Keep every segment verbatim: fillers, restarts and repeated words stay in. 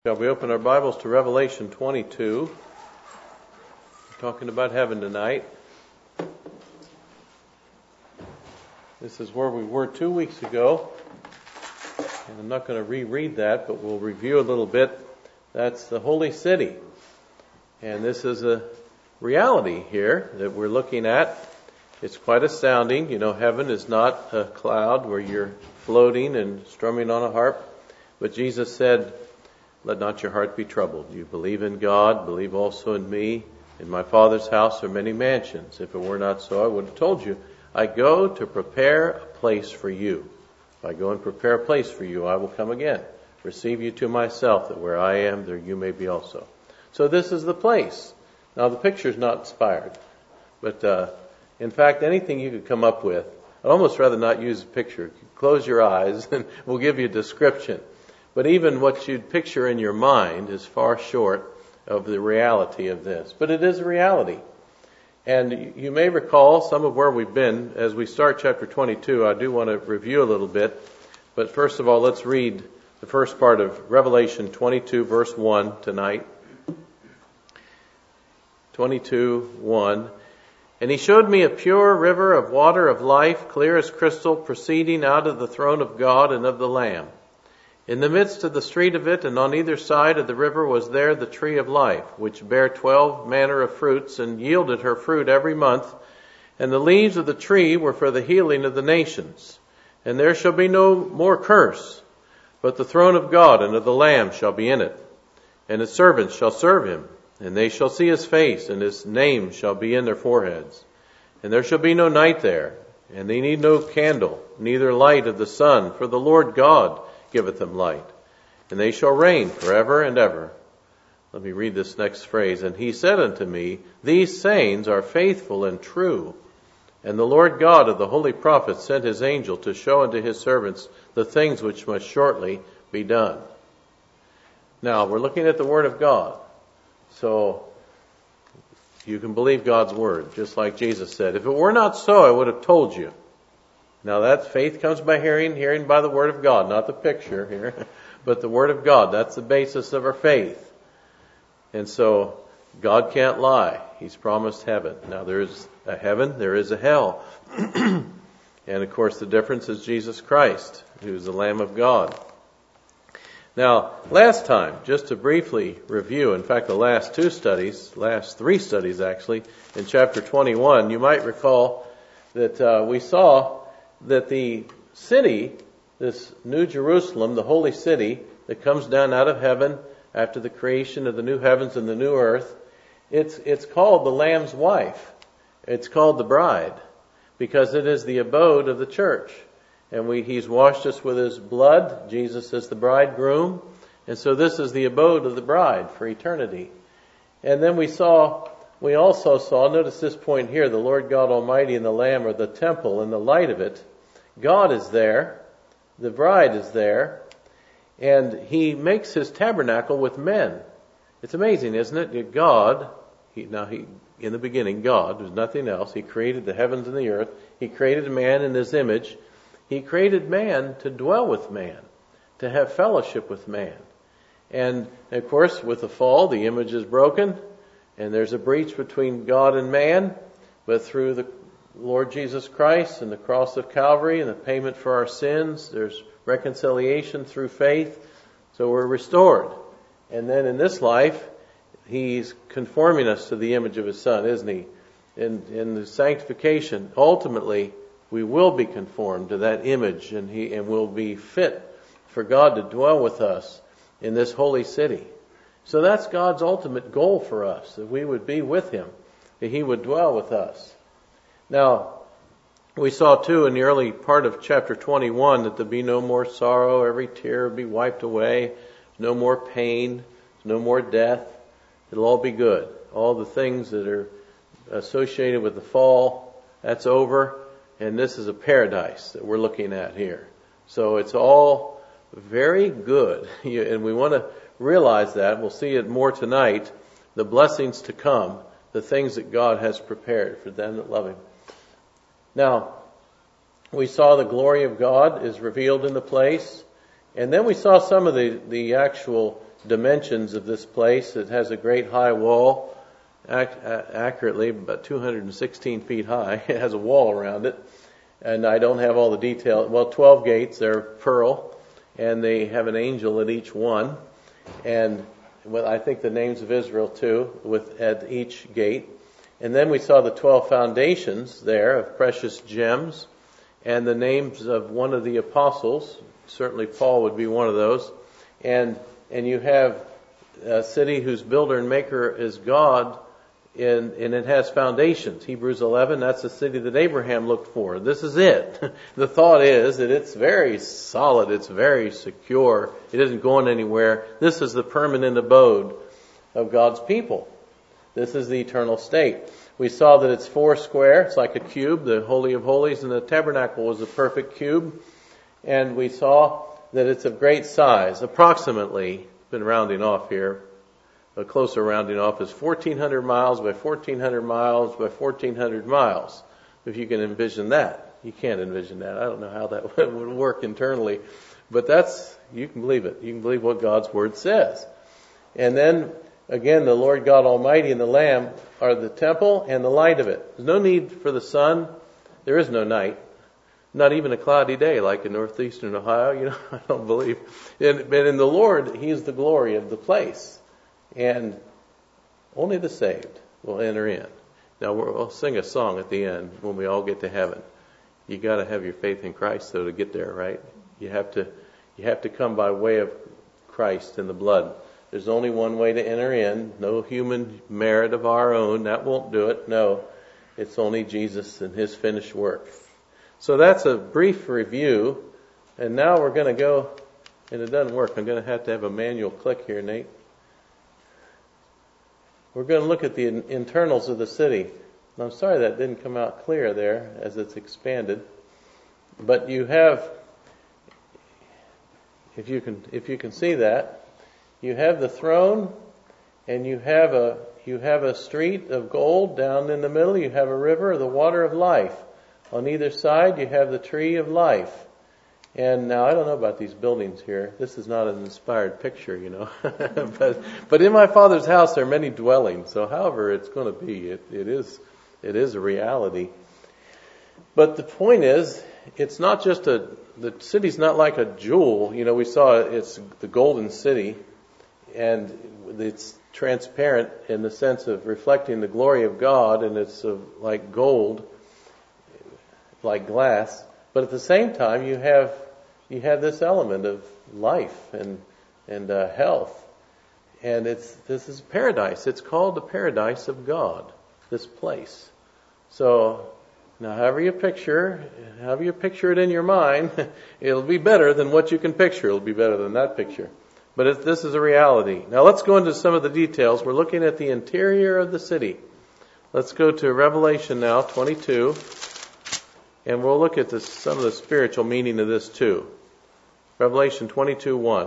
Shall we open our Bibles to Revelation twenty-two? We're talking about heaven tonight. This is where we were two weeks ago. And I'm not going to reread that, but we'll review a little bit. That's the Holy City. And this is a reality here that we're looking at. It's quite astounding. You know, heaven is not a cloud where you're floating and strumming on a harp. But Jesus said, "Let not your heart be troubled. You believe in God, believe also in me. In my Father's house are many mansions. If it were not so, I would have told you. I go to prepare a place for you. If I go and prepare a place for you, I will come again, receive you to myself, that where I am, there you may be also." So this is the place. Now the picture's not inspired, but uh, in fact, anything you could come up with, I'd almost rather not use a picture. Close your eyes and we'll give you a description. But even what you'd picture in your mind is far short of the reality of this. But it is a reality. And you may recall some of where we've been. As we start chapter twenty-two, I do want to review a little bit. But first of all, let's read the first part of Revelation twenty-two, verse one tonight. twenty-two, one. "And he showed me a pure river of water of life, clear as crystal, proceeding out of the throne of God and of the Lamb. In the midst of the street of it, and on either side of the river, was there the tree of life, which bare twelve manner of fruits, and yielded her fruit every month. And the leaves of the tree were for the healing of the nations. And there shall be no more curse, but the throne of God and of the Lamb shall be in it. And his servants shall serve him, and they shall see his face, and his name shall be in their foreheads. And there shall be no night there, and they need no candle, neither light of the sun, for the Lord God giveth them light. And they shall reign forever and ever." Let me read this next phrase. "And he said unto me, These sayings are faithful and true. And the Lord God of the holy prophets sent his angel to show unto his servants the things which must shortly be done." Now, we're looking at the Word of God. So, you can believe God's Word, just like Jesus said. If it were not so, I would have told you. Now that faith comes by hearing, hearing by the Word of God, not the picture here, but the Word of God. That's the basis of our faith. And so, God can't lie. He's promised heaven. Now there is a heaven, there is a hell. And of course the difference is Jesus Christ, who is the Lamb of God. Now, last time, just to briefly review, in fact the last two studies, last three studies actually, in chapter twenty-one, you might recall that uh, we saw that the city, this New Jerusalem, the holy city that comes down out of heaven after the creation of the new heavens and the new earth, it's it's called the Lamb's wife. It's called the bride because it is the abode of the church. And we he's washed us with his blood. Jesus is the bridegroom. And so this is the abode of the bride for eternity. And then we saw we also saw, notice this point here, the Lord God Almighty and the Lamb are the temple and the light of it. God is there, the bride is there, and he makes his tabernacle with men. It's amazing, isn't it? God, he, now he, in the beginning, God, there's nothing else. He created the heavens and the earth. He created man in his image. He created man to dwell with man, to have fellowship with man. And of course, with the fall, the image is broken, and there's a breach between God and man, but through the Lord Jesus Christ and the cross of Calvary and the payment for our sins, there's reconciliation through faith. So we're restored. And then in this life, he's conforming us to the image of his Son, isn't he? In, in the sanctification, ultimately, we will be conformed to that image, and he and will be fit for God to dwell with us in this holy city. So that's God's ultimate goal for us, that we would be with him, that he would dwell with us. Now, we saw too in the early part of chapter twenty-one that there be no more sorrow, every tear will be wiped away, no more pain, no more death. It'll all be good. All the things that are associated with the fall, that's over, and this is a paradise that we're looking at here. So it's all very good, and we want to realize that. We'll see it more tonight, the blessings to come, the things that God has prepared for them that love him. Now, we saw the glory of God is revealed in the place. And then we saw some of the, the actual dimensions of this place. It has a great high wall, ac- accurately about two hundred sixteen feet high. It has a wall around it. And I don't have all the detail. Well, twelve gates, they're pearl, and they have an angel at each one. And well, I think the names of Israel too, with at each gate. And then we saw the twelve foundations there of precious gems, and the names of one of the apostles. Certainly Paul would be one of those. And and you have a city whose builder and maker is God, and, and it has foundations. Hebrews eleven, that's the city that Abraham looked for. This is it. The thought is that it's very solid, it's very secure, it isn't going anywhere. This is the permanent abode of God's people. This is the eternal state. We saw that it's four square, it's like a cube, the Holy of Holies, and the tabernacle was a perfect cube. And we saw that it's of great size, approximately, been rounding off here, a closer rounding off is fourteen hundred miles by fourteen hundred miles by fourteen hundred miles. If you can envision that. You can't envision that. I don't know how that would work internally. But that's, you can believe it. You can believe what God's Word says. And then, again, the Lord God Almighty and the Lamb are the temple and the light of it. There's no need for the sun. There is no night. Not even a cloudy day like in northeastern Ohio. You know, I don't believe. And, but in the Lord, He is the glory of the place. And only the saved will enter in. Now we'll sing a song at the end when we all get to heaven. You got to have your faith in Christ though to get there, right? You have to, you have to come by way of Christ and the blood. There's only one way to enter in. No human merit of our own. That won't do it. No, it's only Jesus and His finished work. So that's a brief review. And now we're going to go, and it doesn't work. I'm going to have to have a manual click here, Nate. We're going to look at the internals of the city. And I'm sorry that didn't come out clear there as it's expanded. But you have, if you can, if you can see that, you have the throne, and you have a you have a street of gold down in the middle. You have a river, the water of life. On either side, you have the tree of life. And now, I don't know about these buildings here. This is not an inspired picture, you know. but but in my Father's house there are many dwellings. So however it's going to be, it, it is it is a reality. But the point is, it's not just a, the city's not like a jewel. You know, we saw it's the golden city, and it's transparent in the sense of reflecting the glory of God, and it's of, like gold, like glass. But at the same time, you have you have this element of life and and uh, health, and it's this is paradise. It's called the paradise of God. This place. So now, however you picture, however you picture it in your mind, it'll be better than what you can picture. It'll be better than that picture. But it, this is a reality. Now let's go into some of the details. We're looking at the interior of the city. Let's go to Revelation now, twenty-two. And we'll look at this, some of the spiritual meaning of this too. Revelation twenty-two one.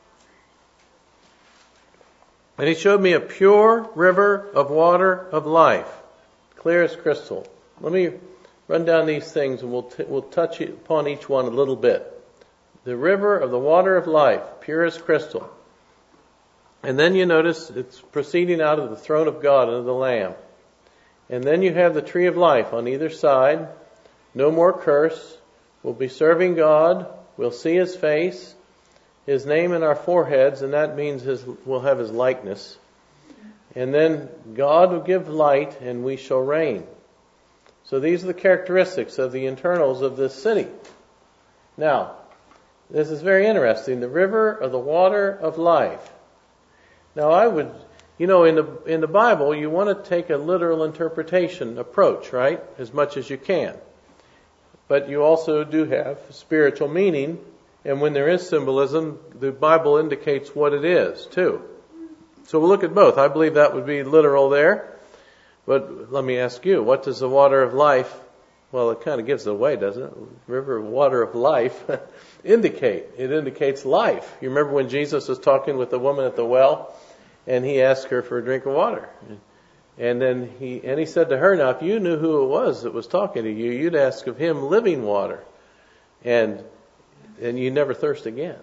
And He showed me a pure river of water of life, clear as crystal. Let me run down these things and we'll t- we'll touch upon each one a little bit. The river of the water of life, pure as crystal. And then you notice it's proceeding out of the throne of God and of the Lamb. And then you have the tree of life on either side. No more curse. We'll be serving God. We'll see His face, His name in our foreheads, and that means his, we'll have His likeness. And then God will give light, and we shall reign. So these are the characteristics of the internals of this city. Now, this is very interesting. The river of the water of life. Now, I would, you know, in the in the Bible, you want to take a literal interpretation approach, right? As much as you can. But you also do have spiritual meaning, and when there is symbolism, the Bible indicates what it is, too. So we'll look at both. I believe that would be literal there. But let me ask you, what does the water of life, well, it kind of gives it away, doesn't it? River of water of life indicate. It indicates life. You remember when Jesus was talking with the woman at the well, and He asked her for a drink of water. And then he, and he said to her, now if you knew who it was that was talking to you, you'd ask of Him living water. And, and you never thirst again.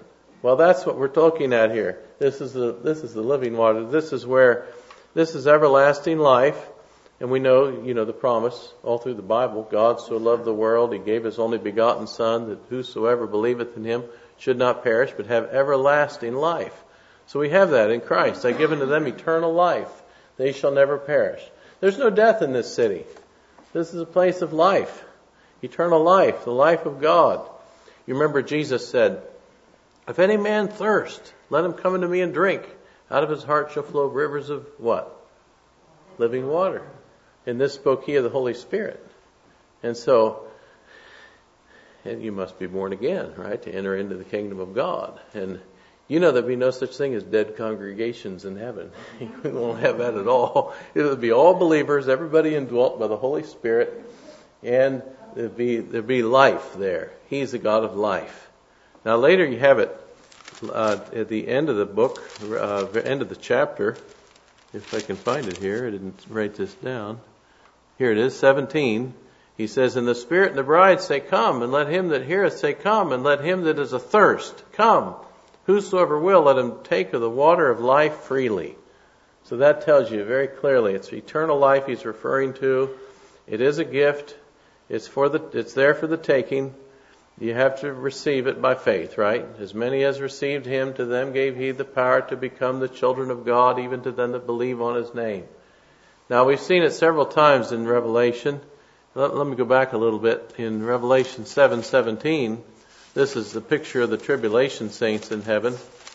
Well, that's what we're talking at here. This is the this is the living water. This is where this is everlasting life. And we know, you know, the promise all through the Bible. God so loved the world, He gave His only begotten Son, that whosoever believeth in Him should not perish, but have everlasting life. So we have that in Christ. I give unto them eternal life. They shall never perish. There's no death in this city. This is a place of life. Eternal life, the life of God. You remember Jesus said, if any man thirst, let him come unto me and drink. Out of his heart shall flow rivers of what? Living water. And this spoke He of the Holy Spirit. And so, and you must be born again, right, to enter into the kingdom of God. And you know there'll be no such thing as dead congregations in heaven. We won't have that at all. It'll be all believers, everybody indwelt by the Holy Spirit, and there'll be there'll be life there. He's the God of life. Now later you have it uh, at the end of the book, uh, end of the chapter. If I can find it here, I didn't write this down. Here it is, seventeen. He says, and the Spirit and the bride say, come, and let him that heareth say, come, and let him that is athirst come. Whosoever will, let him take of the water of life freely. So that tells you very clearly, it's eternal life He's referring to. It is a gift. It's for the, it's there for the taking. You have to receive it by faith, right? As many as received Him, to them gave He the power to become the children of God, even to them that believe on His name. Now we've seen it several times in Revelation. Let, let me go back a little bit. In Revelation seven seventeen, this is the picture of the tribulation saints in heaven.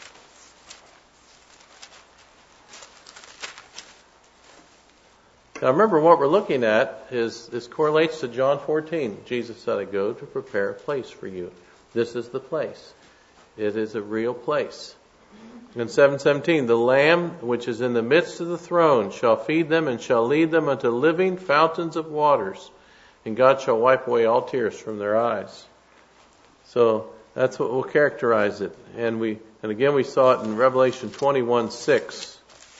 Now remember, what we're looking at is this correlates to John fourteen. Jesus said, I go to prepare a place for you. This is the place. It is a real place. In seven seventeen, the Lamb which is in the midst of the throne shall feed them and shall lead them unto living fountains of waters, and God shall wipe away all tears from their eyes. So that's what will characterize it. And we and again we saw it in Revelation twenty-one six.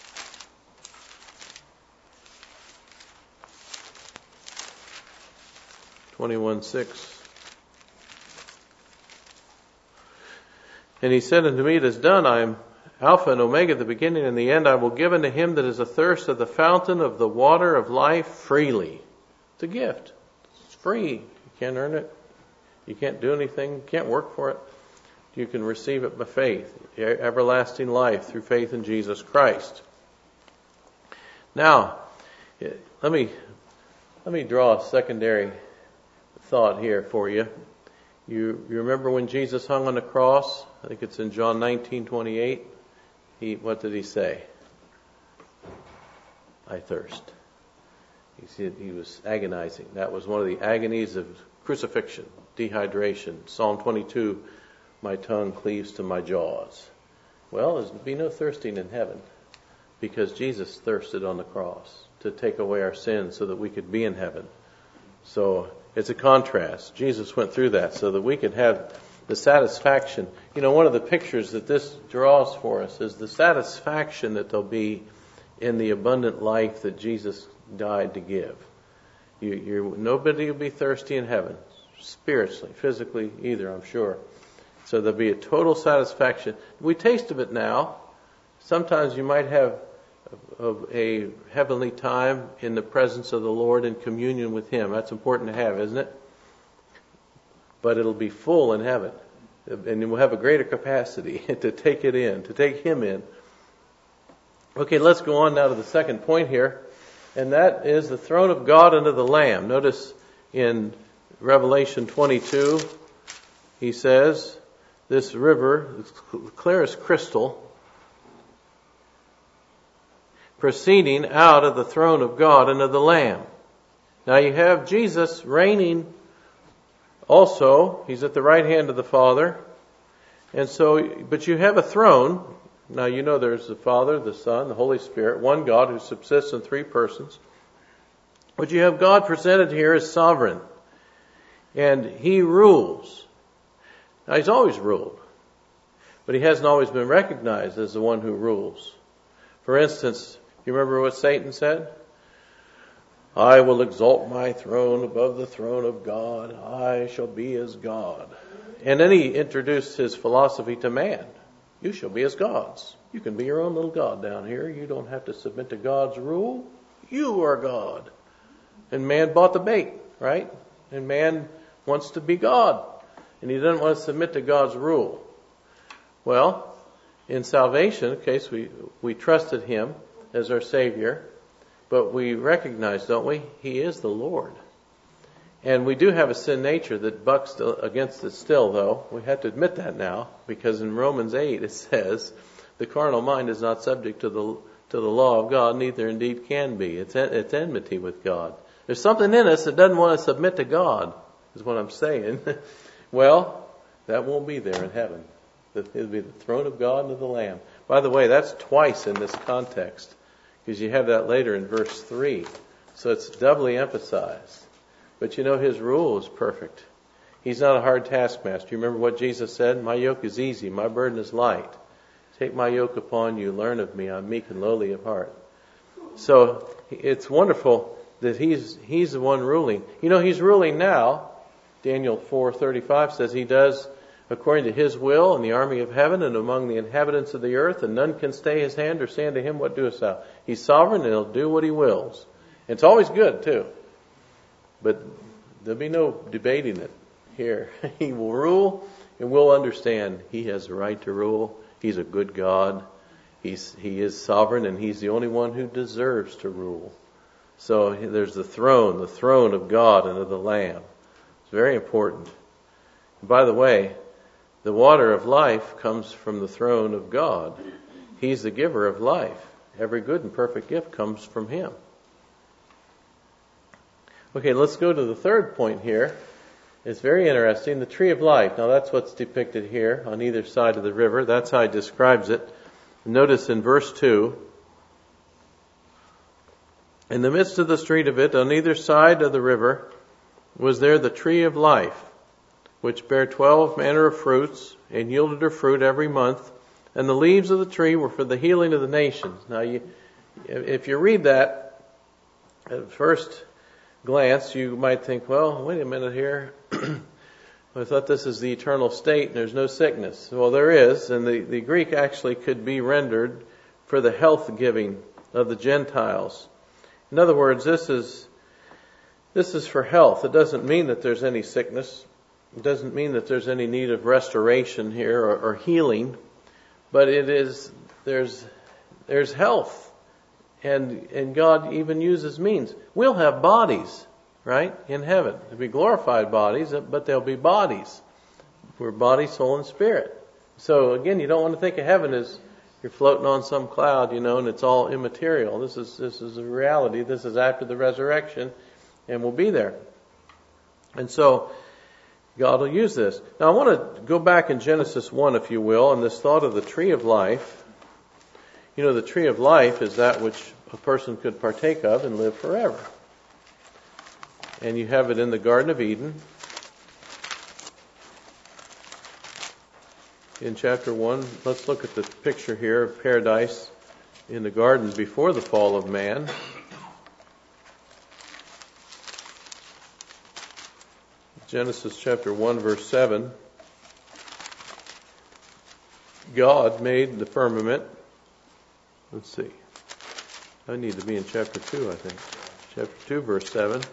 twenty-one six. And He said unto me, it is done. I am Alpha and Omega, the beginning and the end. I will give unto him that is athirst of the fountain of the water of life freely. It's a gift. It's free. You can't earn it. You can't do anything. You can't work for it. You can receive it by faith. Everlasting life through faith in Jesus Christ. Now, let me let me draw a secondary thought here for you. You, you remember when Jesus hung on the cross? I think it's in John nineteen twenty-eight. He, what did He say? I thirst. He said He was agonizing. That was one of the agonies of crucifixion, dehydration. Psalm twenty-two, my tongue cleaves to my jaws. Well, there'll be no thirsting in heaven because Jesus thirsted on the cross to take away our sins so that we could be in heaven. So it's a contrast. Jesus went through that so that we could have the satisfaction. You know, one of the pictures that this draws for us is the satisfaction that there'll be in the abundant life that Jesus died to give. You, you're, nobody will be thirsty in heaven, spiritually, physically, either, I'm sure. So there'll be a total satisfaction. We taste of it now. Sometimes you might have a, a heavenly time in the presence of the Lord in communion with Him. That's important to have, isn't it? But it'll be full in heaven. And we'll have a greater capacity to take it in, to take Him in. Okay, let's go on now to the second point here. And that is the throne of God and of the Lamb. Notice in Revelation twenty-two, he says, this river, it's clear as crystal, proceeding out of the throne of God and of the Lamb. Now you have Jesus reigning also. He's at the right hand of the Father. And so, but you have a throne. Now you know there's the Father, the Son, the Holy Spirit, one God who subsists in three persons. But you have God presented here as sovereign. And He rules. Now He's always ruled. But He hasn't always been recognized as the one who rules. For instance, you remember what Satan said? I will exalt my throne above the throne of God. I shall be as God. And then he introduced his philosophy to man. You shall be as gods. You can be your own little God down here. You don't have to submit to God's rule. You are God. And man bought the bait, right? And man wants to be God. And he doesn't want to submit to God's rule. Well, in salvation, in case we, we trusted him as our Savior, but we recognize, don't we, he is the Lord. And we do have a sin nature that bucks against it still, though. We have to admit that now, because in Romans eight it says, the carnal mind is not subject to the to the law of God, neither indeed can be. It's it's enmity with God. There's something in us that doesn't want to submit to God, is what I'm saying. Well, that won't be there in heaven. It'll be the throne of God and of the Lamb. By the way, that's twice in this context, because you have that later in verse three. So it's doubly emphasized. But you know, his rule is perfect. He's not a hard taskmaster. You remember what Jesus said? My yoke is easy, my burden is light. Take my yoke upon you, learn of me, I'm meek and lowly of heart. So it's wonderful that he's he's the one ruling. You know, he's ruling now. Daniel four thirty-five says he does according to his will in the army of heaven and among the inhabitants of the earth, and none can stay his hand or say unto him, what doest thou? He's sovereign and he'll do what he wills. It's always good too. But there'll be no debating it here. He will rule, and we'll understand he has the right to rule. He's a good God. He's, he is sovereign, and he's the only one who deserves to rule. So there's the throne, the throne of God and of the Lamb. It's very important. And by the way, the water of life comes from the throne of God. He's the giver of life. Every good and perfect gift comes from him. Okay, let's go to the third point here. It's very interesting. The tree of life. Now that's what's depicted here on either side of the river. That's how he describes it. Notice in verse two, in the midst of the street of it, on either side of the river, was there the tree of life, which bare twelve manner of fruits, and yielded her fruit every month. And the leaves of the tree were for the healing of the nations. Now, you, if you read that at first glance, you might think, well, wait a minute here. I thought this is the eternal state and there's no sickness. Well, there is, and the, the Greek actually could be rendered for the health giving of the Gentiles. In other words, this is this is for health. It doesn't mean that there's any sickness. It doesn't mean that there's any need of restoration here or, or healing, but it is there's there's health. And and God even uses means. We'll have bodies, right, in heaven. There'll be glorified bodies, but there'll be bodies. We're body, soul, and spirit. So again, you don't want to think of heaven as you're floating on some cloud, you know, and it's all immaterial. This is this is a reality. This is after the resurrection, and we'll be there. And so God will use this. Now I want to go back in Genesis one, if you will, and this thought of the tree of life. You know, the tree of life is that which a person could partake of and live forever. And you have it in the Garden of Eden. In chapter one, let's look at the picture here of paradise in the garden before the fall of man. Genesis chapter one, verse seven. God made the firmament. Let's see. I need to be in chapter two, I think. Chapter two, verse seven.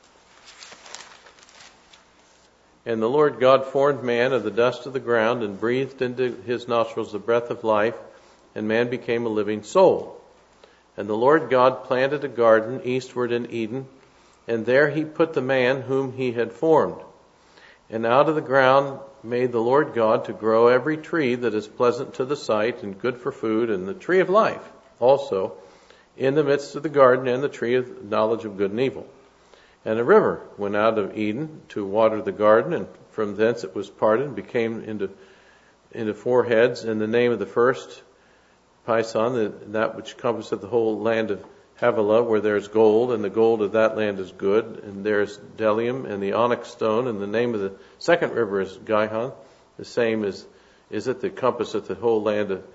And the Lord God formed man of the dust of the ground and breathed into his nostrils the breath of life, and man became a living soul. And the Lord God planted a garden eastward in Eden, and there he put the man whom he had formed. And out of the ground made the Lord God to grow every tree that is pleasant to the sight and good for food, and the tree of life also in the midst of the garden, and the tree of knowledge of good and evil. And a river went out of Eden to water the garden, and from thence it was parted and became into into four heads. And the name of the first, Pison, the, that which compasseth the whole land of Havilah, where there is gold, and the gold of that land is good, and there is bdellium and the onyx stone. And the name of the second river is Gihon, the same as is it that compasseth the whole land of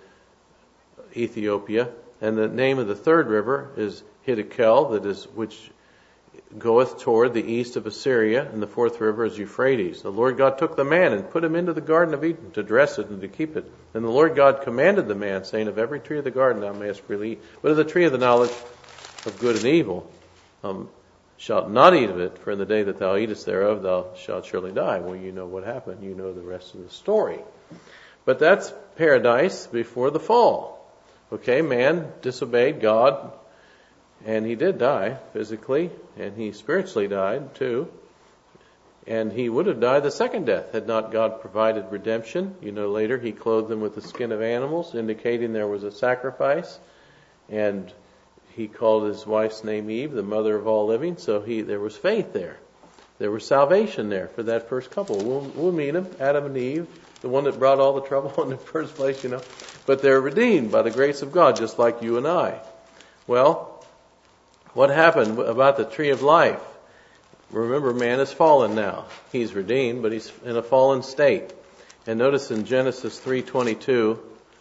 Ethiopia. And the name of the third river is Hiddekel, that is which goeth toward the east of Assyria, and the fourth river is Euphrates. The Lord God took the man and put him into the garden of Eden to dress it and to keep it. And the Lord God commanded the man, saying, Of every tree of the garden thou mayest freely eat, but of the tree of the knowledge of good and evil um, shalt not eat of it, for in the day that thou eatest thereof thou shalt surely die. Well, you know what happened. You know the rest of the story. But that's paradise before the fall. Okay, man disobeyed God, and he did die physically, and he spiritually died too. And he would have died the second death had not God provided redemption. You know, later he clothed them with the skin of animals, indicating there was a sacrifice. And he called his wife's name Eve, the mother of all living. So he there was faith there. There was salvation there for that first couple. We'll, we'll meet them, Adam and Eve, the one that brought all the trouble in the first place, you know. But they're redeemed by the grace of God, just like you and I. Well, what happened about the tree of life? Remember, man is fallen now. He's redeemed, but he's in a fallen state. And notice in Genesis three twenty-two,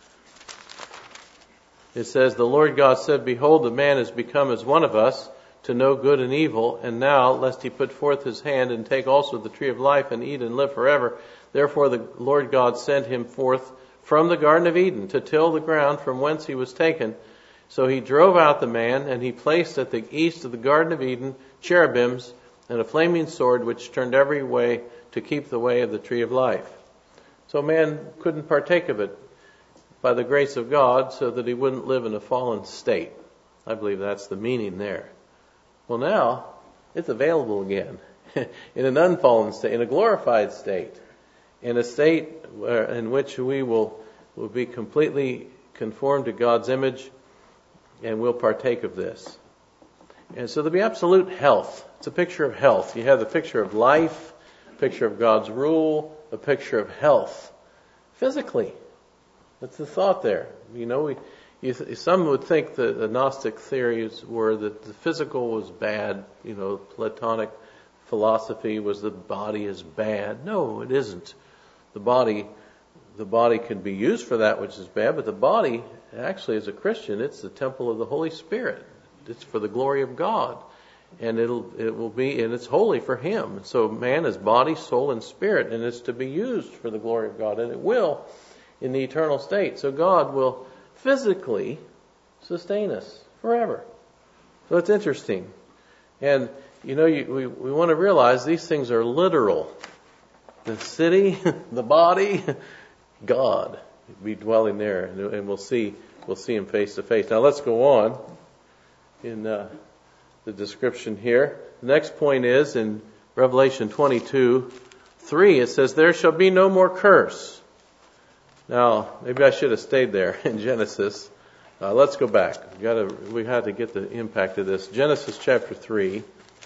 it says, The Lord God said, Behold, the man is become as one of us, to know good and evil. And now, lest he put forth his hand and take also the tree of life and eat and live forever. Therefore the Lord God sent him forth from the Garden of Eden to till the ground from whence he was taken. So he drove out the man, and he placed at the east of the Garden of Eden cherubims and a flaming sword which turned every way to keep the way of the tree of life. So man couldn't partake of it by the grace of God so that he wouldn't live in a fallen state. I believe that's the meaning there. Well, now it's available again in an unfallen state, in a glorified state, in a state in which we will, will be completely conformed to God's image, and we'll partake of this. And so there'll be absolute health. It's a picture of health. You have the picture of life, a picture of God's rule, a picture of health. Physically. That's the thought there. You know, we, you, some would think that the Gnostic theories were that the physical was bad. You know, Platonic philosophy was the body is bad. No, it isn't. The body, the body can be used for that which is bad, but the body, actually, as a Christian, it's the temple of the Holy Spirit. It's for the glory of God, and it'll it will be and it's holy for Him. So man is body, soul, and spirit, and it's to be used for the glory of God, and it will in the eternal state. So God will physically sustain us forever. So it's interesting, and you know you, we we want to realize these things are literal. The city, the body, God be dwelling there, and we'll see we'll see Him face to face. Now let's go on in uh, the description here. The next point is in Revelation twenty-two three. It says, "There shall be no more curse." Now maybe I should have stayed there in Genesis. Uh, let's go back. We got to we had to get the impact of this. Genesis chapter three.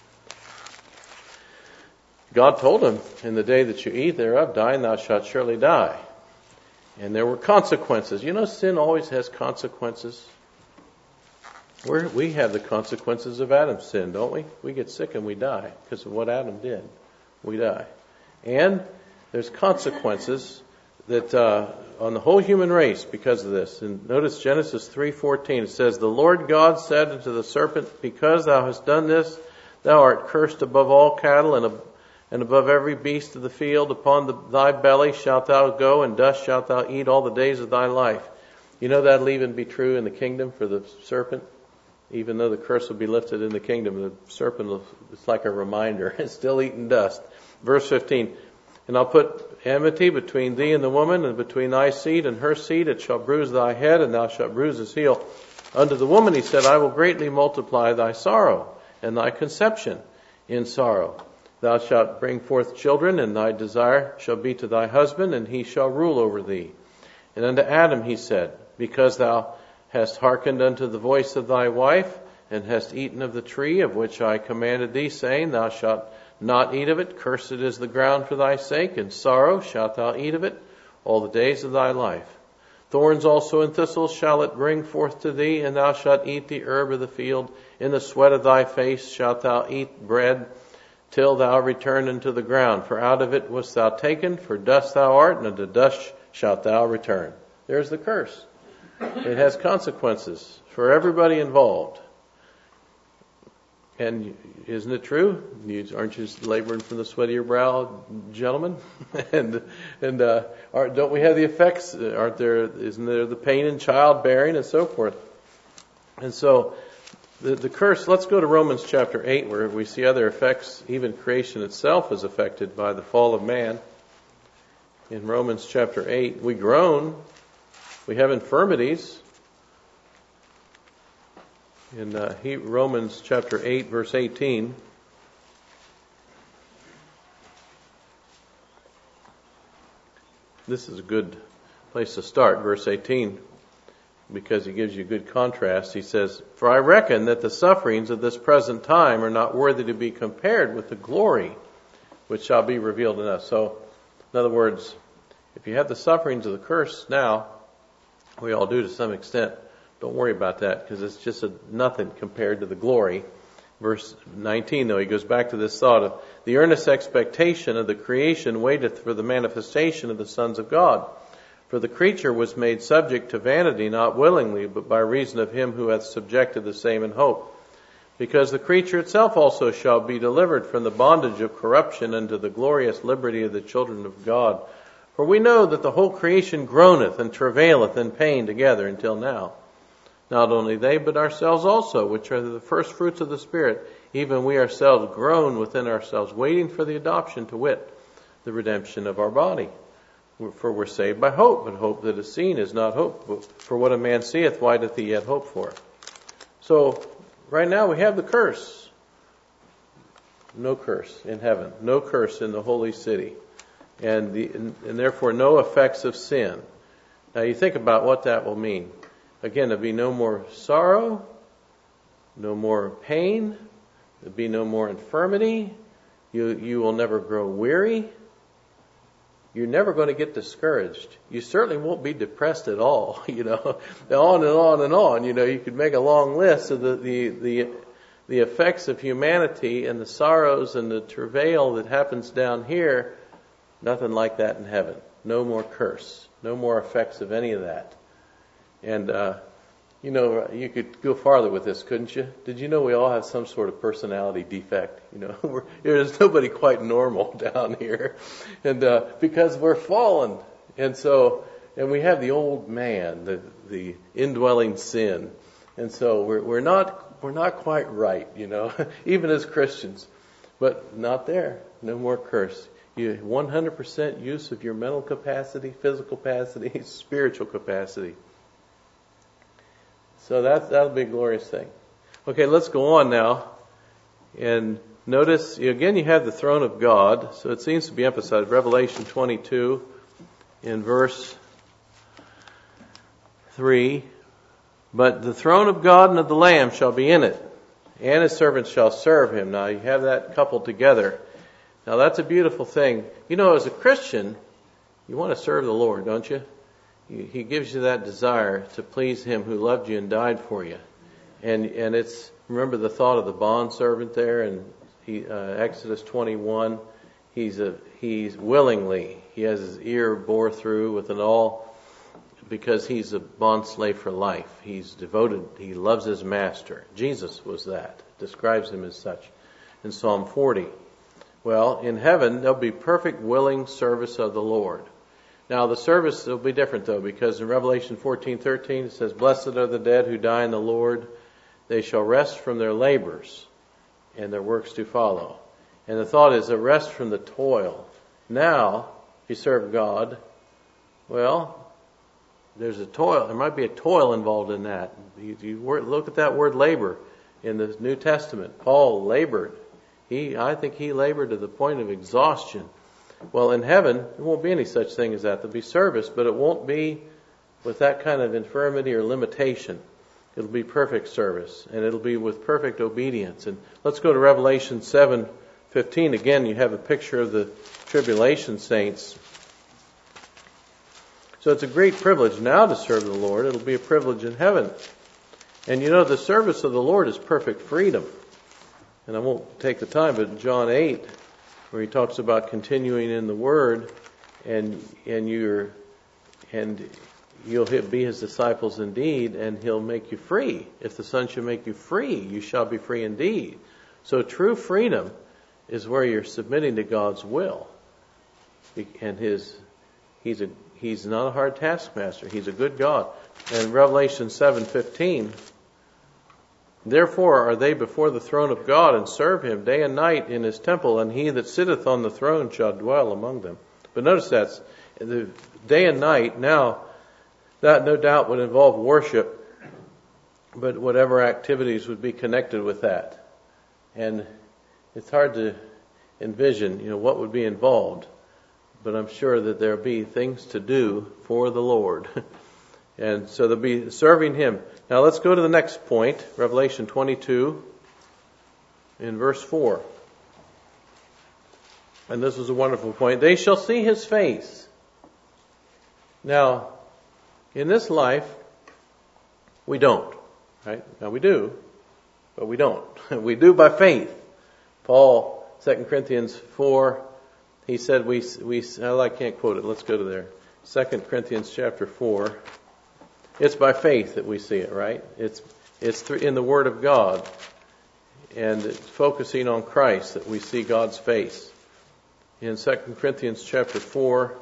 God told him, "In the day that you eat thereof, die, and thou shalt surely die." And there were consequences. You know, sin always has consequences. We're, we have the consequences of Adam's sin, don't we? We get sick and we die because of what Adam did. We die. And there's consequences that uh, on the whole human race because of this. And notice Genesis three fourteen. It says, "The Lord God said unto the serpent, Because thou hast done this, thou art cursed above all cattle and above And above every beast of the field, upon the, thy belly shalt thou go, and dust shalt thou eat all the days of thy life." You know that'll even be true in the kingdom for the serpent. Even though the curse will be lifted in the kingdom, the serpent, will, it's like a reminder. It's still eating dust. Verse fifteen, "And I'll put enmity between thee and the woman, and between thy seed and her seed. It shall bruise thy head, and thou shalt bruise his heel. Unto the woman he said, I will greatly multiply thy sorrow, and thy conception in sorrow. Thou shalt bring forth children, and thy desire shall be to thy husband, and he shall rule over thee. And unto Adam he said, Because thou hast hearkened unto the voice of thy wife, and hast eaten of the tree of which I commanded thee, saying, Thou shalt not eat of it. Cursed is the ground for thy sake, and sorrow shalt thou eat of it all the days of thy life. Thorns also and thistles shall it bring forth to thee, and thou shalt eat the herb of the field. In the sweat of thy face shalt thou eat bread, till thou return unto the ground. For out of it wast thou taken, for dust thou art, and unto dust shalt thou return." There's the curse. It has consequences for everybody involved. And isn't it true? You, aren't you laboring from the sweat of your brow, gentlemen? and and uh, are, don't we have the effects? Aren't there? Isn't there the pain in childbearing and so forth? And so the the curse. Let's go to Romans chapter eight, where we see other effects. Even creation itself is affected by the fall of man. In Romans chapter eight, we groan, we have infirmities. In uh, he, Romans chapter eight, verse eighteen, this is a good place to start, verse eighteen, because he gives you a good contrast. He says, "For I reckon that the sufferings of this present time are not worthy to be compared with the glory which shall be revealed in us." So, in other words, if you have the sufferings of the curse now, we all do to some extent, don't worry about that, because it's just a nothing compared to the glory. Verse nineteen, though, he goes back to this thought of the earnest expectation of the creation waiteth for the manifestation of the sons of God. For the creature was made subject to vanity, not willingly, but by reason of him who hath subjected the same in hope. Because the creature itself also shall be delivered from the bondage of corruption unto the glorious liberty of the children of God. For we know that the whole creation groaneth and travaileth in pain together until now. Not only they, but ourselves also, which are the first fruits of the Spirit, even we ourselves groan within ourselves, waiting for the adoption, to wit, the redemption of our body. For we're saved by hope, but hope that is seen is not hope. For what a man seeth, why doth he yet hope for? So, right now we have the curse. No curse in heaven. No curse in the holy city. And, the, and, and therefore no effects of sin. Now you think about what that will mean. Again, there'll be no more sorrow, no more pain, there'll be no more infirmity, you you will never grow weary, you're never going to get discouraged. You certainly won't be depressed at all, you know, on and on and on. You know, you could make a long list of the, the, the, the effects of humanity and the sorrows and the travail that happens down here. Nothing like that in heaven. No more curse, no more effects of any of that. And, uh, you know, you could go farther with this, couldn't you? Did you know we all have some sort of personality defect? You know, we're, there's nobody quite normal down here. And uh, because we're fallen. And so, and we have the old man, the, the indwelling sin. And so we're, we're not, we're not quite right, you know, even as Christians. But not there. No more curse. You one hundred percent use of your mental capacity, physical capacity, spiritual capacity. So that, that'll be a glorious thing. Okay, let's go on now. And notice, again, you have the throne of God. So it seems to be emphasized. Revelation twenty-two in verse three. But the throne of God and of the Lamb shall be in it, and his servants shall serve him. Now you have that coupled together. Now that's a beautiful thing. You know, as a Christian, you want to serve the Lord, don't you? He gives you that desire to please him who loved you and died for you. And and it's, remember the thought of the bondservant there in he, uh, Exodus twenty-one. He's a, he's willingly, he has his ear bore through with an awl because he's a bond slave for life. He's devoted, he loves his master. Jesus was that, describes him as such in Psalm forty. Well, in heaven, there'll be perfect willing service of the Lord. Now, the service will be different, though, because in Revelation fourteen thirteen, it says, "Blessed are the dead who die in the Lord. They shall rest from their labors, and their works do follow." And the thought is a rest from the toil. Now, if you serve God, well, there's a toil. There might be a toil involved in that. You, you look at that word labor in the New Testament. Paul labored. He, I think he labored to the point of exhaustion. Well, in heaven, there won't be any such thing as that. There'll be service, but it won't be with that kind of infirmity or limitation. It'll be perfect service, and it'll be with perfect obedience. And let's go to Revelation seven fifteen. Again, you have a picture of the tribulation saints. So it's a great privilege now to serve the Lord. It'll be a privilege in heaven. And you know, the service of the Lord is perfect freedom. And I won't take the time, but in John eight, where he talks about continuing in the Word, and and you're and you'll be his disciples indeed, and he'll make you free. If the Son shall make you free, you shall be free indeed. So true freedom is where you're submitting to God's will. And his, he's a, he's not a hard taskmaster. He's a good God. And Revelation seven fifteen, therefore are they before the throne of God, and serve him day and night in his temple, and he that sitteth on the throne shall dwell among them. But notice that's the day and night. Now, that no doubt would involve worship, but whatever activities would be connected with that. And it's hard to envision, you know, what would be involved. But I'm sure that there'll be things to do for the Lord. And so they'll be serving him. Now let's go to the next point, Revelation twenty-two, in verse four. And this is a wonderful point. They shall see his face. Now, in this life, we don't. Right? Now we do, but we don't. We do by faith. Paul, Second Corinthians four, he said we, we, well, I can't quote it. Let's go to there. Second Corinthians chapter four. It's by faith that we see it, right? It's, it's through, in the Word of God. And it's focusing on Christ that we see God's face. In Second Corinthians chapter four,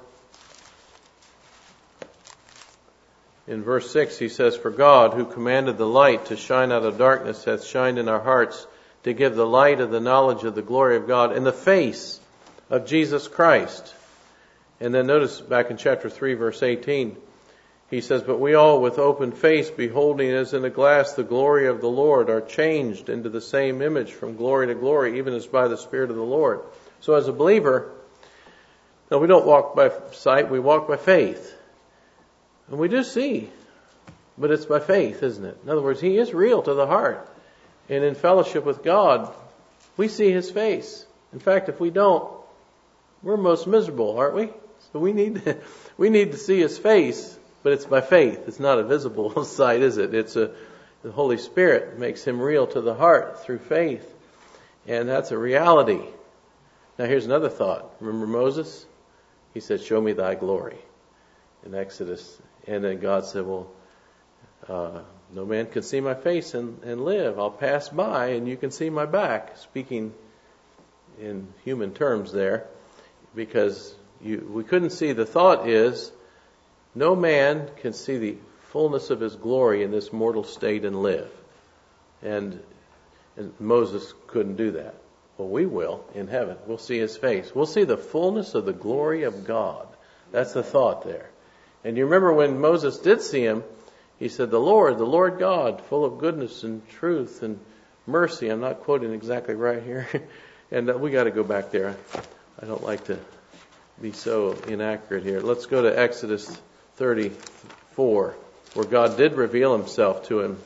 in verse six, he says, for God, who commanded the light to shine out of darkness, hath shined in our hearts to give the light of the knowledge of the glory of God in the face of Jesus Christ. And then notice back in chapter three, verse eighteen, he says, but we all with open face, beholding as in a glass the glory of the Lord, are changed into the same image from glory to glory, even as by the Spirit of the Lord. So as a believer, no, we don't walk by sight, we walk by faith. And we do see, but it's by faith, isn't it? In other words, he is real to the heart. And in fellowship with God, we see his face. In fact, if we don't, we're most miserable, aren't we? So we need to, we need to see his face, but it's by faith. It's not a visible sight, is it? It's a, the Holy Spirit makes him real to the heart through faith. And that's a reality. Now here's another thought. Remember Moses? He said, show me thy glory in Exodus. And then God said, well, uh, no man can see my face and, and live. I'll pass by and you can see my back. Speaking in human terms there, because you, we couldn't see. The thought is, no man can see the fullness of his glory in this mortal state and live. And, and Moses couldn't do that. Well, we will in heaven. We'll see his face. We'll see the fullness of the glory of God. That's the thought there. And you remember when Moses did see him, he said, the Lord, the Lord God, full of goodness and truth and mercy. I'm not quoting exactly right here. And we got to go back there. I don't like to be so inaccurate here. Let's go to Exodus thirty-four, where God did reveal himself to him.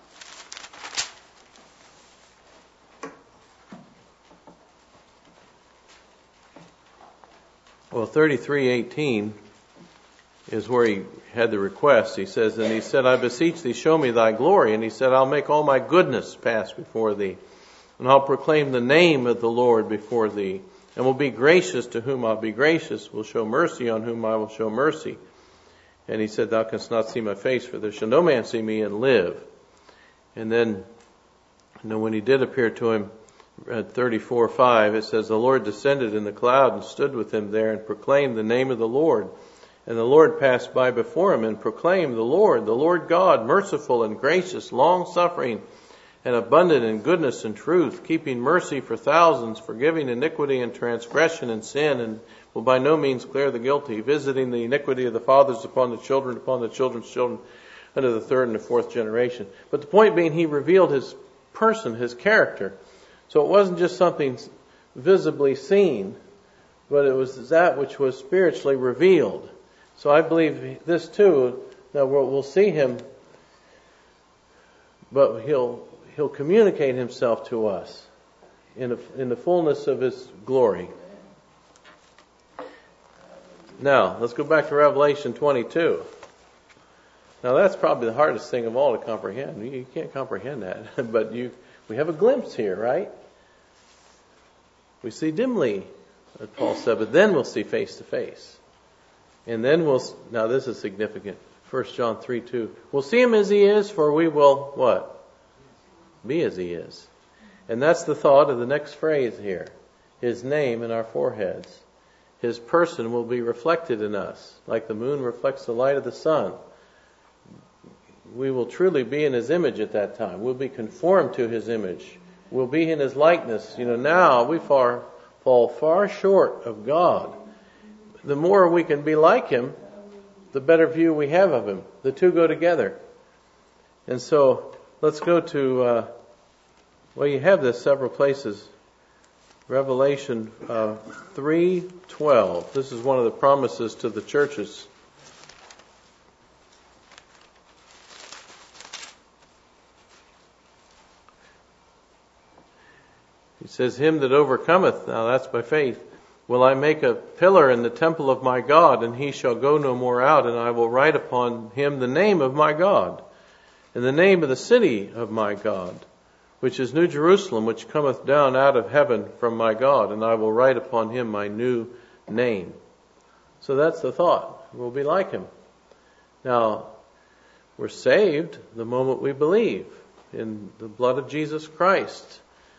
Well, thirty-three eighteen is where he had the request. He says, and he said, I beseech thee, show me thy glory. And he said, I'll make all my goodness pass before thee, and I'll proclaim the name of the Lord before thee, and will be gracious to whom I'll be gracious, will show mercy on whom I will show mercy. And he said, thou canst not see my face, for there shall no man see me and live. And then, you know, when he did appear to him at thirty-four five, it says, the Lord descended in the cloud and stood with him there and proclaimed the name of the Lord. And the Lord passed by before him and proclaimed, the Lord, the Lord God, merciful and gracious, long-suffering and abundant in goodness and truth, keeping mercy for thousands, forgiving iniquity and transgression and sin, and will by no means clear the guilty, visiting the iniquity of the fathers upon the children, upon the children's children, unto the third and the fourth generation. But the point being, he revealed his person, his character. So it wasn't just something visibly seen, but it was that which was spiritually revealed. So I believe this too, that we'll, we'll see him, but he'll he'll communicate himself to us in, a, in the fullness of his glory. Now, let's go back to Revelation twenty-two. Now that's probably the hardest thing of all to comprehend. You can't comprehend that, but you we have a glimpse here, right? We see dimly, as Paul said, but then we'll see face to face. And then we'll, now this is significant, First John three two. We'll see him as he is, for we will, what? Be as he is. And that's the thought of the next phrase here. His name in our foreheads. His person will be reflected in us, like the moon reflects the light of the sun. We will truly be in His image at that time. We'll be conformed to His image. We'll be in His likeness. You know, now we far, fall far short of God. The more we can be like Him, the better view we have of Him. The two go together. And so, let's go to, uh, well, you have this several places. Revelation uh, three twelve. This is one of the promises to the churches. He says, Him that overcometh, now that's by faith, will I make a pillar in the temple of my God, and he shall go no more out, and I will write upon him the name of my God, and the name of the city of my God, which is New Jerusalem, which cometh down out of heaven from my God, and I will write upon him my new name. So that's the thought. We'll be like Him. Now, we're saved the moment we believe in the blood of Jesus Christ.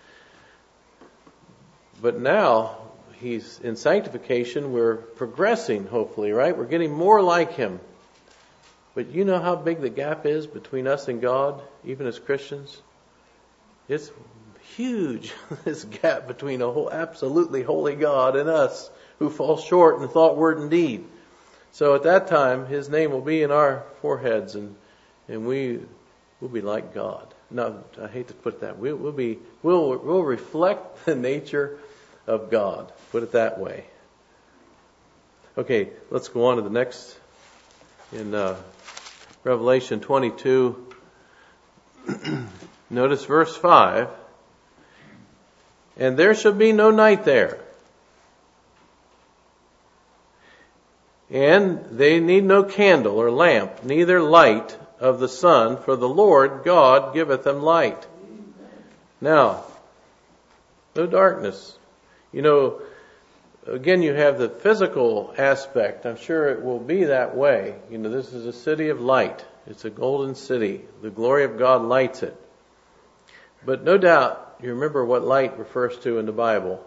But now, He's in sanctification, we're progressing, hopefully, right? We're getting more like Him. But you know how big the gap is between us and God, even as Christians? It's huge, this gap between a whole absolutely holy God and us who fall short in thought, word, and deed. So at that time, His name will be in our foreheads, and and we will be like God. No, I hate to put that. We, we'll be we'll we'll reflect the nature of God. Put it that way. Okay, let's go on to the next. In uh, Revelation twenty-two, notice verse five. And there shall be no night there. And they need no candle or lamp, neither light of the sun, for the Lord God giveth them light. Now, no darkness. You know, again, you have the physical aspect. I'm sure it will be that way. You know, this is a city of light. It's a golden city. The glory of God lights it. But no doubt, you remember what light refers to in the Bible.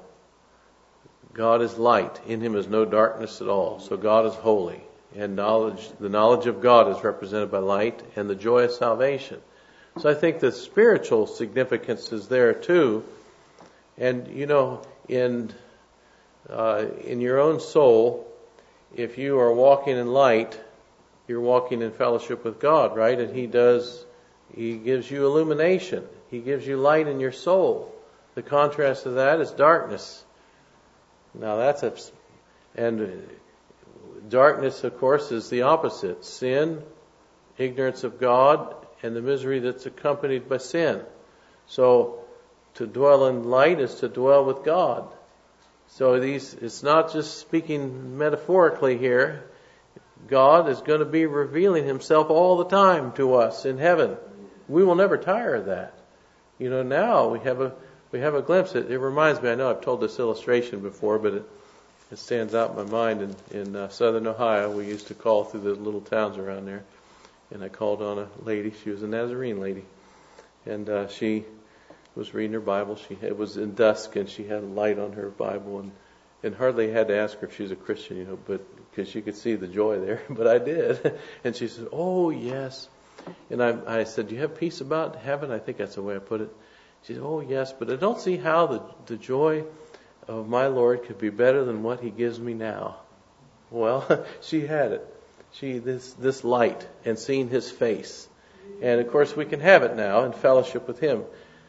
God is light. In Him is no darkness at all. So God is holy. And knowledge, the knowledge of God is represented by light and the joy of salvation. So I think the spiritual significance is there too. And, you know, in uh, in your own soul, if you are walking in light, you're walking in fellowship with God, right? And He does, He gives you illumination. He gives you light in your soul. The contrast to that is darkness. Now that's a, and darkness, of course, is the opposite. Sin, ignorance of God, and the misery that's accompanied by sin. So to dwell in light is to dwell with God. So these, it's not just speaking metaphorically here. God is going to be revealing Himself all the time to us in heaven. We will never tire of that. You know, now we have a we have a glimpse. It, it reminds me, I know I've told this illustration before, but it, it stands out in my mind. In, in uh, southern Ohio, we used to call through the little towns around there. And I called on a lady. She was a Nazarene lady. And uh, she was reading her Bible. She It was in dusk, and she had a light on her Bible. And, and hardly had to ask her if she was a Christian, you know, but because she could see the joy there. But I did. And she said, "Oh, yes." And I, I said, "Do you have peace about heaven?" I think that's the way I put it. She said, "Oh, yes, but I don't see how the, the joy of my Lord could be better than what He gives me now." Well, she had it. She, this, this light and seeing His face. And of course we can have it now in fellowship with Him.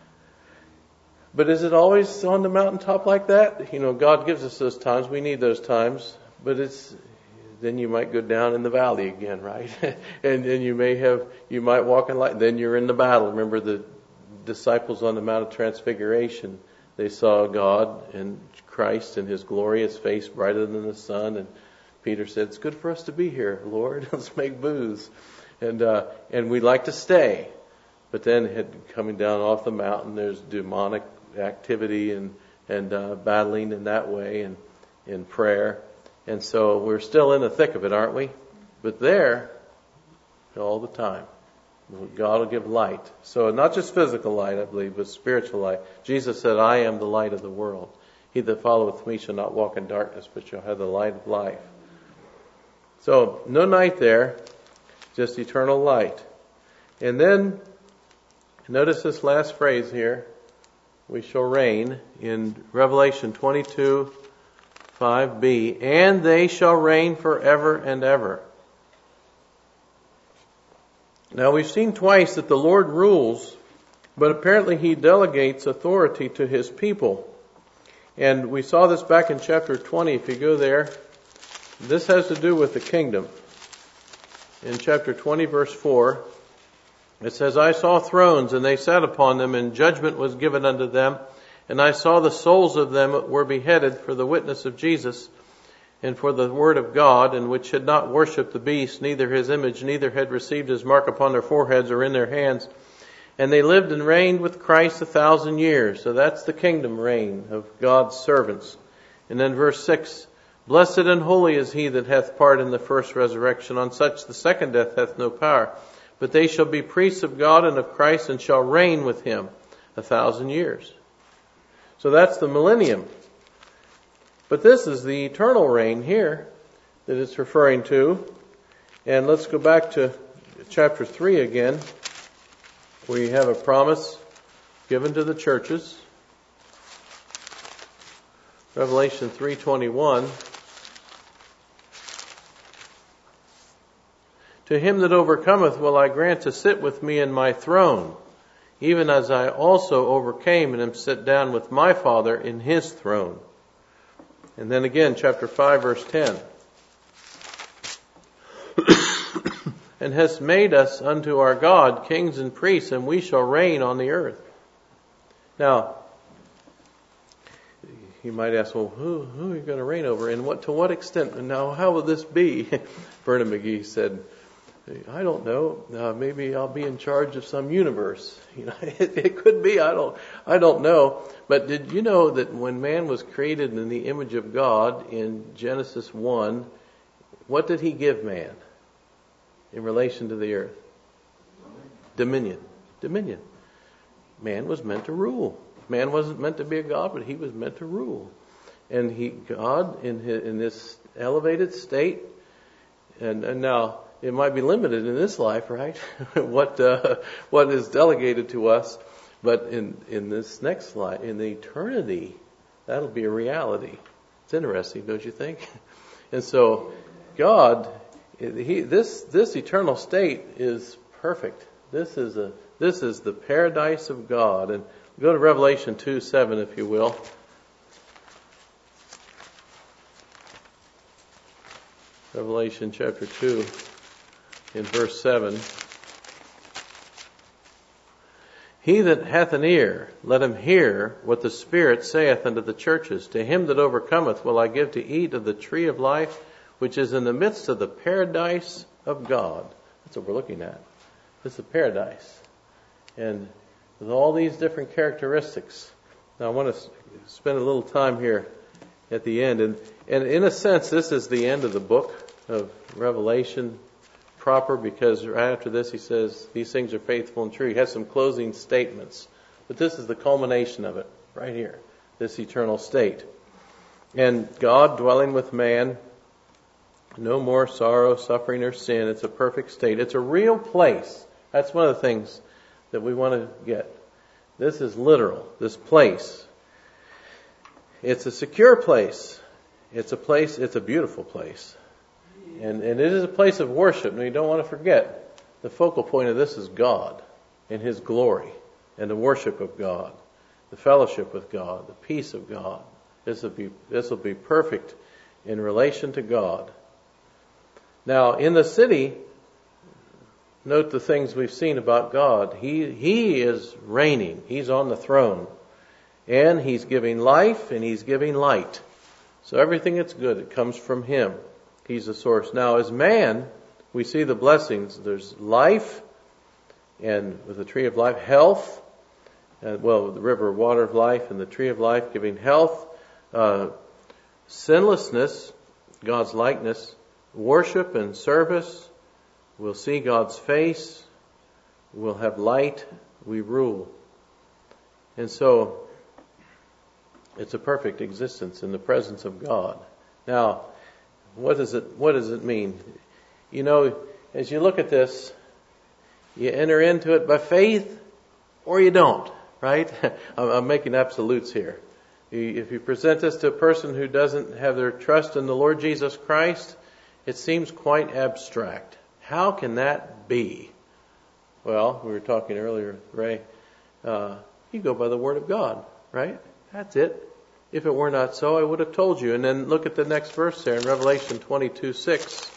But is it always on the mountaintop like that? You know, God gives us those times. We need those times. But it's, then you might go down in the valley again, right? and then you may have, you might walk in light. Then you're in the battle. Remember the disciples on the Mount of Transfiguration. They saw God and Christ and His glorious face brighter than the sun. And Peter said, "It's good for us to be here, Lord. Let's make booths." And, uh, and we'd like to stay. But then coming down off the mountain, there's demonic activity and, and, uh, battling in that way and in prayer. And so we're still in the thick of it, aren't we? But there, all the time. God will give light. So not just physical light, I believe, but spiritual light. Jesus said, I am the light of the world. He that followeth me shall not walk in darkness, but shall have the light of life. So no night there, just eternal light. And then, notice this last phrase here, we shall reign in Revelation twenty-two, five b, and they shall reign forever and ever. Now we've seen twice that the Lord rules, but apparently He delegates authority to His people. And we saw this back in chapter twenty, if you go there. This has to do with the kingdom. In chapter twenty, verse four, it says, I saw thrones, and they sat upon them, and judgment was given unto them. And I saw the souls of them were beheaded for the witness of Jesus, and for the word of God, and which had not worshipped the beast, neither his image, neither had received his mark upon their foreheads or in their hands. And they lived and reigned with Christ a thousand years. So that's the kingdom reign of God's servants. And then verse six, blessed and holy is he that hath part in the first resurrection. On such the second death hath no power. But they shall be priests of God and of Christ, and shall reign with him a thousand years. So that's the millennium. But this is the eternal reign here that it's referring to. And let's go back to chapter three again. We have a promise given to the churches. Revelation three twenty-one. To him that overcometh will I grant to sit with me in my throne, even as I also overcame and am set down with my Father in his throne. And then again, chapter five, verse ten. And hast made us unto our God kings and priests, and we shall reign on the earth. Now, you might ask, well, who, who are you going to reign over? And what to what extent? And now, how will this be? Vernon McGee said, I don't know. Uh, maybe I'll be in charge of some universe. You know, it, it could be. I don't. I don't know. But did you know that when man was created in the image of God in Genesis one, what did He give man in relation to the earth? Dominion. Dominion. Man was meant to rule. Man wasn't meant to be a god, but he was meant to rule. And he, God, in his, in this elevated state, and, and now. It might be limited in this life, right? what uh, what is delegated to us, but in in this next life, in the eternity, that'll be a reality. It's interesting, don't you think? And so, God, he this this eternal state is perfect. This is a this is the paradise of God. And go to Revelation two seven, if you will. Revelation chapter two. In verse seven, he that hath an ear, let him hear what the Spirit saith unto the churches. To him that overcometh will I give to eat of the tree of life, which is in the midst of the paradise of God. That's what we're looking at. It's a paradise. And with all these different characteristics. Now I want to spend a little time here at the end. And, and in a sense, this is the end of the book of Revelation proper, because right after this he says these things are faithful and true. He has some closing statements, but this is the culmination of it right here, this eternal state. And God dwelling with man, no more sorrow, suffering, or sin. It's a perfect state. It's a real place. That's one of the things that we want to get. This is literal, this place. It's a secure place. It's a place, it's a beautiful place. And, and it is a place of worship. And you don't want to forget, the focal point of this is God and His glory and the worship of God, the fellowship with God, the peace of God. This will be, this will be perfect in relation to God. Now, in the city, note the things we've seen about God. He, he is reigning. He's on the throne. And He's giving life and He's giving light. So everything that's good, it comes from Him. He's the source. Now, as man, we see the blessings. There's life, and with the tree of life, health, and well, the river of water of life and the tree of life giving health, uh, sinlessness, God's likeness, worship and service. We'll see God's face. we'll have light, we rule. And so, it's a perfect existence in the presence of God. Now, what does it, what does it mean? You know, as you look at this, you enter into it by faith or you don't, right? I'm making absolutes here. If you present this to a person who doesn't have their trust in the Lord Jesus Christ, it seems quite abstract. How can that be? Well, we were talking earlier, Ray, uh, you go by the Word of God, right? That's it. If it were not so, I would have told you. And then look at the next verse there in Revelation twenty-two six.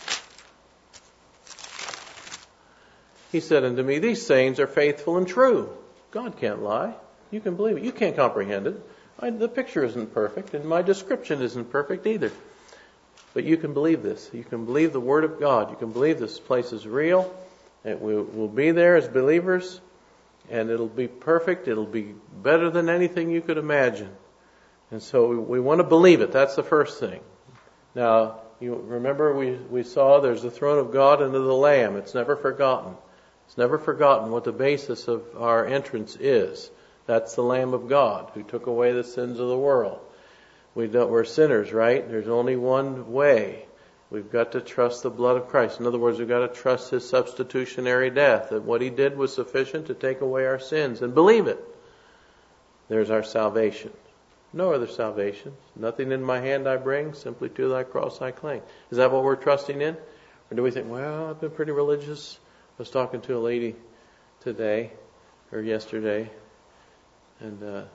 He said unto me, these sayings are faithful and true. God can't lie. You can believe it. You can't comprehend it. I, the picture isn't perfect, and my description isn't perfect either. But you can believe this. You can believe the Word of God. You can believe this place is real. It will we'll be there as believers, and it'll be perfect. It'll be better than anything you could imagine. And so we, we want to believe it. That's the first thing. Now, you remember we, we saw there's the throne of God and of the Lamb. It's never forgotten. It's never forgotten what the basis of our entrance is. That's the Lamb of God who took away the sins of the world. We don't, we're sinners, right? There's only one way. We've got to trust the blood of Christ. In other words, we've got to trust His substitutionary death, that what He did was sufficient to take away our sins, and believe it. There's our salvation. No other salvation. Nothing in my hand I bring, simply to thy cross I cling. Is that what we're trusting in? Or do we think, well, I've been pretty religious. I was talking to a lady today, or yesterday, and uh,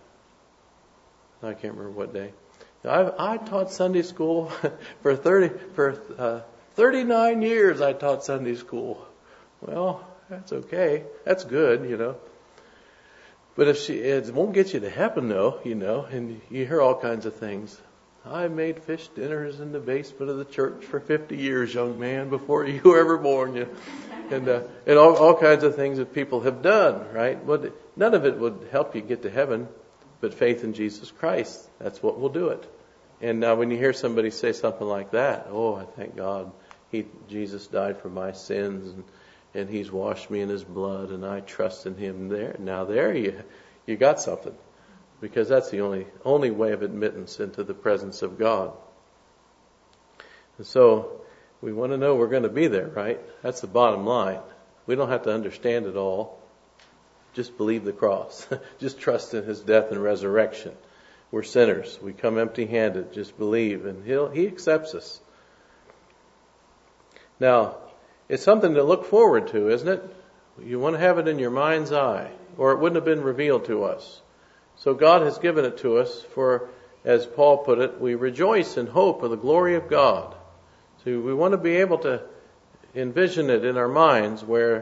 I can't remember what day. I, I taught Sunday school for thirty for uh, thirty-nine years. I taught Sunday school. Well, that's okay. That's good, you know. But if she, it won't get you to heaven, though, you know. And you hear all kinds of things. I made fish dinners in the basement of the church for fifty years, young man, before you were ever born. You know? And uh, and all, all kinds of things that people have done, right? But none of it would help you get to heaven. But faith in Jesus Christ, that's what will do it. And now when you hear somebody say something like that, oh, I thank God, He Jesus died for my sins, and, and He's washed me in His blood, and I trust in Him there. Now there you you got something, because that's the only only way of admittance into the presence of God. And so we want to know we're going to be there, right? That's the bottom line. We don't have to understand it all. Just believe the cross. Just trust in His death and resurrection. We're sinners. We come empty-handed. Just believe, and He'll He accepts us. Now, it's something to look forward to, isn't it? You want to have it in your mind's eye, or it wouldn't have been revealed to us. So God has given it to us for, as Paul put it, we rejoice in hope of the glory of God. So we want to be able to envision it in our minds where,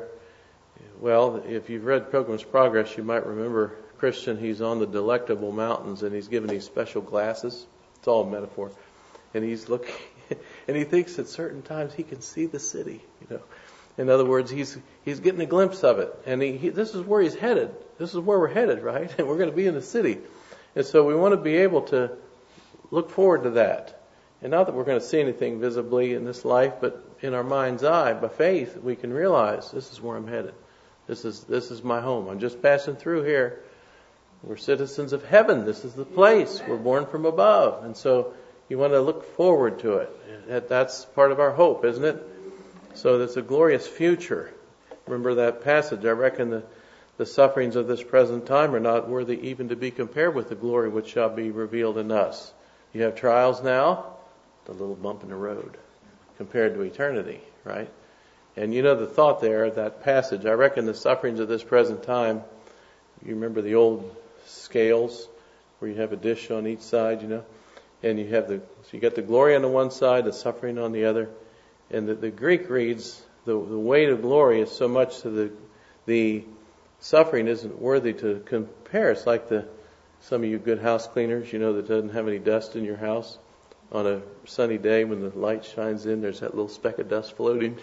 well, if you've read Pilgrim's Progress, you might remember Christian, he's on the Delectable Mountains and he's given these special glasses. It's all a metaphor. And he's looking, and he thinks at certain times he can see the city, you know. In other words, he's he's getting a glimpse of it. And he, he this is where he's headed. This is where we're headed, right? And we're going to be in the city. And so we want to be able to look forward to that. And not that we're going to see anything visibly in this life, but in our mind's eye, by faith, we can realize this is where I'm headed. This is this is my home. I'm just passing through here. We're citizens of heaven. This is the place. We're born from above. And so you want to look forward to it. That's part of our hope, isn't it? So there's a glorious future. Remember that passage. I reckon the, the sufferings of this present time are not worthy even to be compared with the glory which shall be revealed in us. You have trials now, the little bump in the road compared to eternity, right? And you know the thought there, that passage, I reckon the sufferings of this present time, you remember the old scales where you have a dish on each side, you know, and you have the, so you got the glory on the one side, the suffering on the other. And the, the Greek reads, the, the weight of glory is so much that the, the suffering isn't worthy to compare. It's like the, some of you good house cleaners, you know, that doesn't have any dust in your house. On a sunny day when the light shines in, there's that little speck of dust floating.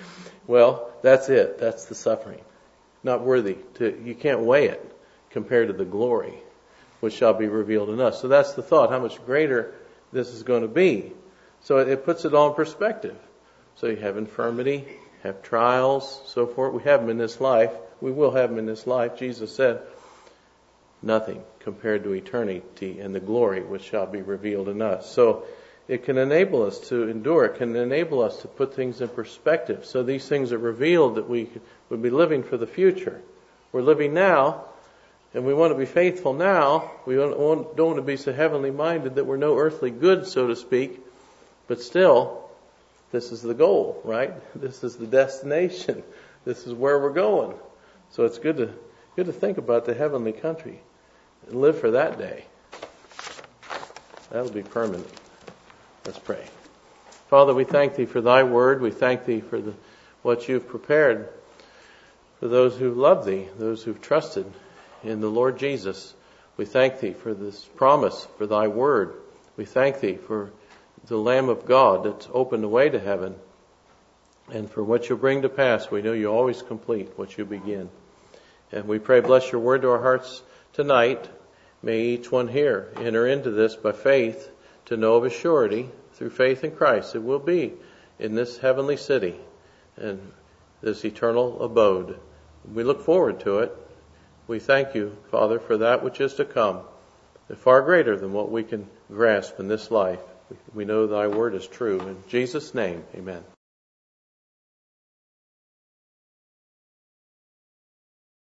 Well, that's it. That's the suffering. Not worthy to, you can't weigh it compared to the glory which shall be revealed in us. So that's the thought, how much greater this is going to be. So it, it puts it all in perspective. So you have infirmity, have trials, so forth. We have them in this life. We will have them in this life. Jesus said, nothing compared to eternity and the glory which shall be revealed in us. So it can enable us to endure. It can enable us to put things in perspective. So these things are revealed that we would be living for the future. We're living now, and we want to be faithful now. We don't want, don't want to be so heavenly minded that we're no earthly good, so to speak. But still, this is the goal, right? This is the destination. This is where we're going. So it's good to good to think about the heavenly country and live for that day. That'll be permanent. Let's pray. Father, we thank Thee for Thy word. We thank Thee for the, what You've prepared for those who love Thee, those who've trusted in the Lord Jesus. We thank Thee for this promise, for Thy word. We thank Thee for the Lamb of God that's opened the way to heaven. And for what You'll bring to pass, we know You always complete what You begin. And we pray, bless Your word to our hearts tonight. May each one here enter into this by faith to know of a surety through faith in Christ it will be in this heavenly city and this eternal abode. We look forward to it. We thank You, Father, for that which is to come, far greater than what we can grasp in this life. We know Thy word is true. In Jesus' name, amen.